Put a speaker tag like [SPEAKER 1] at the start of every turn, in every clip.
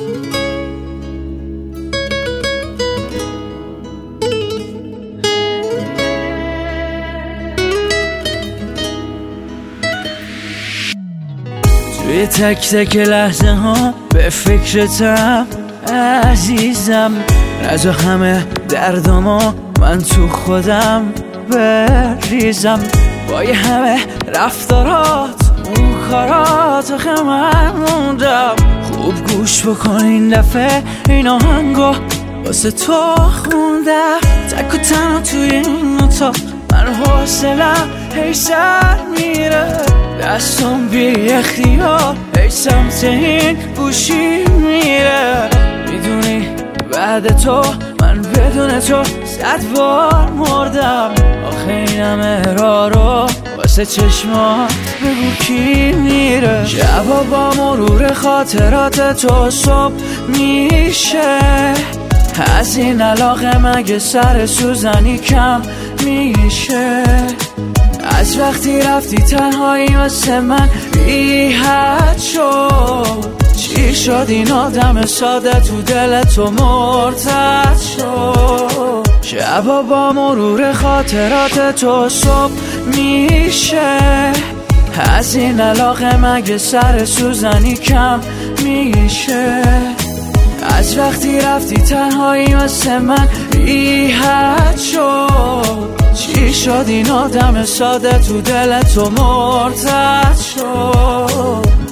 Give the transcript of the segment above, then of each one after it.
[SPEAKER 1] توی تک تک لحظه ها به فکرتم عزیزم، از همه دردامو من تو خودم بریزم. با یه همه رفتارات اون کارات آخه من موندم. خوب گوش بکن این دفعه این آهنگو واسه تو خوندم. تک و تنها توی این اتاق من حوصلم هی سر میره، دستم بی اختیار هی سمت این گوشی میره. میدونی بعد تو من بدون تو 100 بار مردم. آخه این همه راه رو واسه چشمات بگو کی میره. شبا با مرور خاطرات تو صبح میشه، از این علاقه مگه سر سوزنی کم میشه. از وقتی رفتی تنهایی واسه من بی حد شد. چی شد این آدم ساده تو دل تو مرتد شد. شبا با مرور خاطرات تو صبح میشه، از این علاقه مگه سر سوزنی کم میشه. از وقتی رفتی تنهایی واسه من بی حد شد. چی شد این آدم ساده تو دل تو مرتد شد.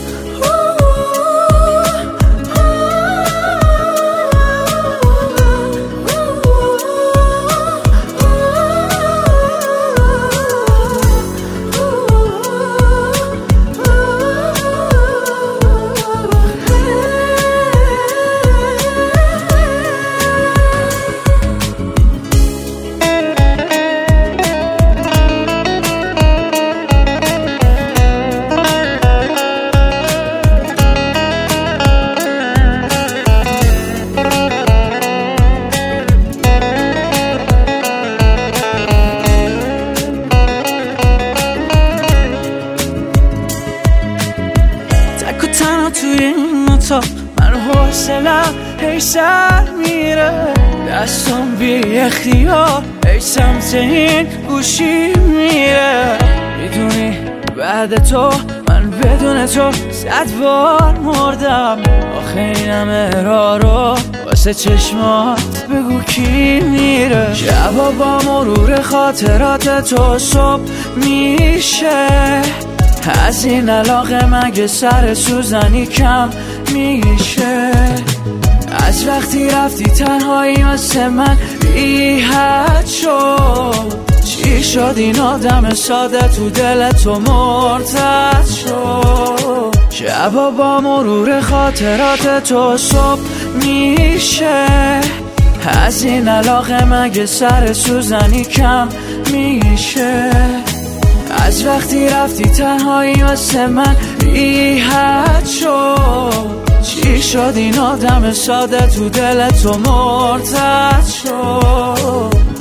[SPEAKER 1] توی این اتاق من حوصلم هی سر میره، دستم بی اختیار هی سمت این گوشی میره. میدونی بعد تو من بدون تو 100 بار مردم. آخه این همه راه رو واسه چشمات بگو کی میره. شبا با مرور خاطرات تو صبح میشه، از این علاقه مگه سر سوزنی کم میشه. از وقتی رفتی تنهایی واسه من بی حد شد. چی شد این آدم ساده تو دل تو مرتد شد. شبا با مرور خاطرات تو صبح میشه، از این علاقه مگه سر سوزنی کم میشه. از وقتی رفتی تنهایی واسه من بی حد شد. چی شد این آدم ساده تو دل تو مرتد شد.